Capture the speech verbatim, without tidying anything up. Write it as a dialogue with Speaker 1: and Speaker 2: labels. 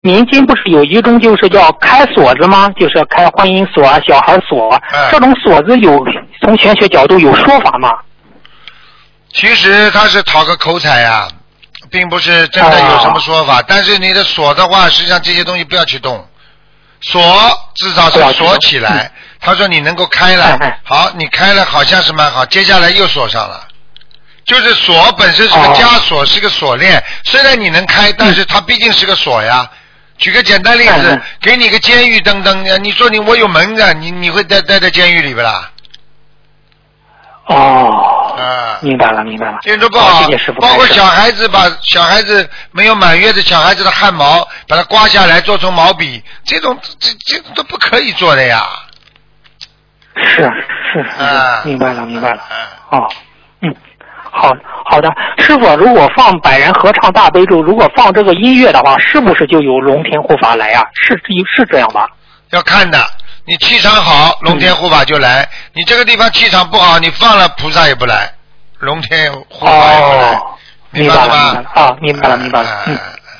Speaker 1: 民间不是有一种就是叫开锁子吗？就是开婚姻锁、小孩锁，
Speaker 2: 嗯、
Speaker 1: 这种锁子有从玄学角度有说法吗？
Speaker 2: 其实他是讨个口彩呀、啊，并不是真的有什么说法。哦、但是你的锁的话，实际上这些东西不要去动，锁至少是锁起来。嗯、他说你能够开了，哎、好，你开了好像是蛮好，接下来又锁上了。就是锁本身是个枷锁，哦、是个锁链，虽然你能开，但是它毕竟是个锁呀。嗯、举个简单例子，嗯、给你个监狱灯灯，你说你我有门的，你你会待待在监狱里不啦？
Speaker 1: 哦，
Speaker 2: 啊，
Speaker 1: 明白了，明白了。
Speaker 2: 听说不好，包括小孩子把小孩子没有满月的小孩子的汗毛，把它刮下来做成毛笔，这种这这都不可以做的呀。
Speaker 1: 是是是，
Speaker 2: 啊、
Speaker 1: 明白了，明白了。
Speaker 2: 啊、
Speaker 1: 哦，嗯，好好的，师傅，如果放百人合唱大悲咒，如果放这个音乐的话，是不是就有龙天护法来呀、啊？是是这样吧？
Speaker 2: 要看的。你气场好，龙天护法就来；嗯、你这个地方气场不好，你放了菩萨也不来，龙天护法也不来，
Speaker 1: 哦、
Speaker 2: 明白了吗？
Speaker 1: 啊，明白了，明白了。嗯。